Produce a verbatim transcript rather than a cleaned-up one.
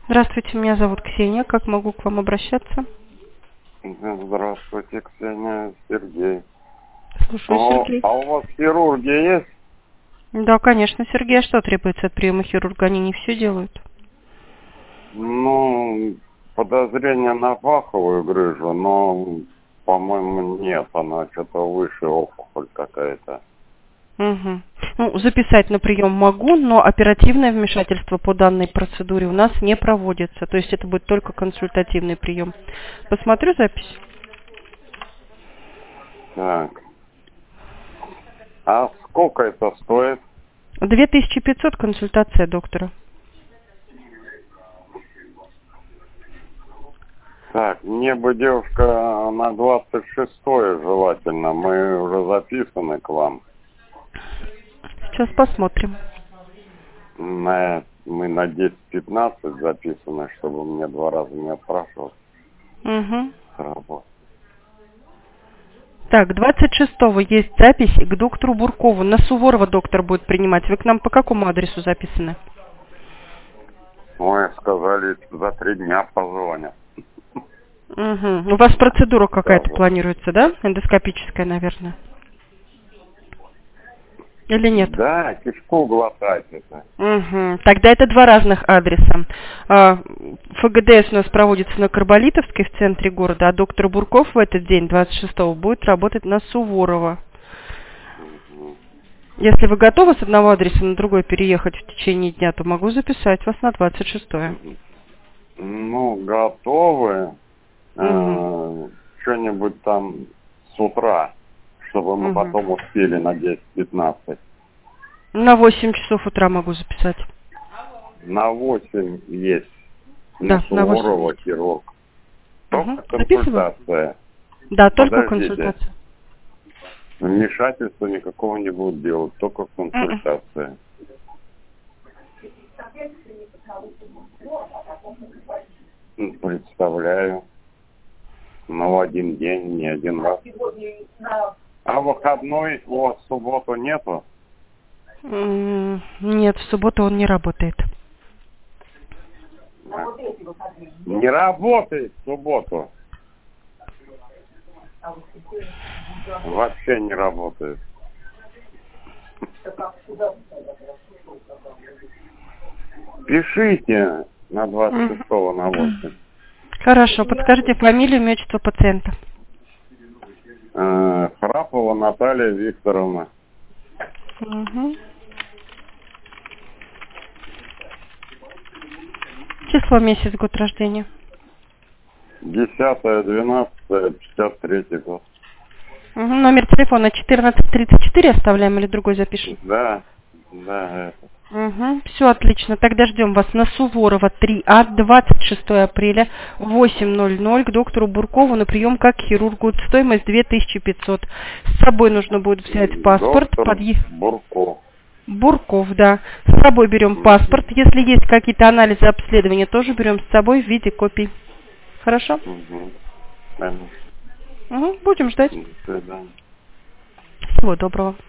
Здравствуйте, меня зовут Ксения. Как могу к вам обращаться? Здравствуйте, Ксения, Сергей. Слушаю, О, Сергей. а у вас хирурги есть? Да, конечно, Сергей. А что требуется от приема хирурга? Они не все делают. Ну, подозрение на паховую грыжу, но, по-моему, нет. Она что-то выше, опухоль какая-то. Угу. Ну, записать на прием могу, но оперативное вмешательство по данной процедуре у нас не проводится. То есть это будет только консультативный прием. Посмотрю запись. Так. А сколько это стоит? две тысячи пятьсот консультация доктора. Так, мне бы, девушка, на двадцать шестое желательно. Мы уже записаны к вам. Сейчас посмотрим. На, мы на десять пятнадцать записаны, чтобы мне два раза не отпрашивать Угу. с работы. Так, двадцать шестого есть запись к доктору Буркову. На Суворова доктор будет принимать. Вы к нам по какому адресу записаны? Ой, сказали, за три дня позвонят. Угу. У вас процедура какая-то Да, планируется, да? Эндоскопическая, наверное. Или нет? да, кишку глотать это. Угу. Тогда это два разных адреса. А, ФГДС у нас проводится на Карболитовской в центре города, а доктор Бурков в этот день, двадцать шестого, будет работать на Суворова. Угу. Если вы готовы с одного адреса на другой переехать в течение дня, то могу записать вас на двадцать шестое. Ну, готовы. Угу. Э, что-нибудь там с утра, чтобы мы Угу. потом успели на десять пятнадцать. На восемь часов утра могу записать. На восемь есть. Да, На на восемь. Суворова хирург. Только Угу. консультация. Да, только Подождите. консультация. Вмешательства никакого не будут делать, только консультация. Представляю. Но в один день, не один раз. А выходной у вас в субботу нету? М, Нет, в субботу он не работает. Не работает в субботу. Вообще не работает. Пишите на двадцать шестого на восемь. Хорошо, подскажите фамилию, имя, отчество пациента. Э, Храпова Наталья Викторовна. Угу. Число, месяц, год рождения. Десятое, двенадцатое, пятьдесят третий год. Угу. Номер телефона четырнадцать тридцать четыре оставляем или другой запишем? Да, да, это. Угу. Все отлично. Тогда ждем вас на Суворова три А двадцать шестого апреля в восемь ноль ноль к доктору Буркову на прием как к хирургу. Стоимость две тысячи пятьсот. С собой нужно будет взять паспорт. Доктор Подъ... Бурков. Бурков, да. С собой берем паспорт. Если есть какие-то анализы, обследования, тоже берем с собой в виде копий. Хорошо? Угу. Понятно. Угу. Будем ждать. До свидания. Всего доброго.